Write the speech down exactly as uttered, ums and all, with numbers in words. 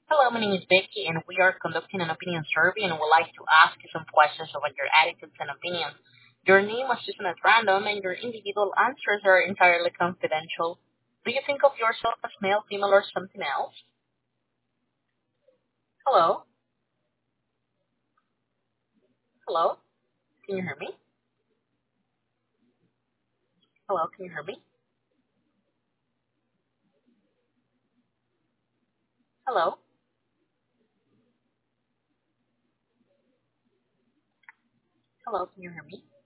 Hello, my name is Becky, and we are conducting an opinion survey and would like to ask you some questions about your attitudes and opinions. Your name was chosen at random, and your individual answers are entirely confidential. Do you think of yourself as male, female, or something else? Hello? Hello? Can you hear me? Hello, can you hear me? Hello? Hello, can you hear me?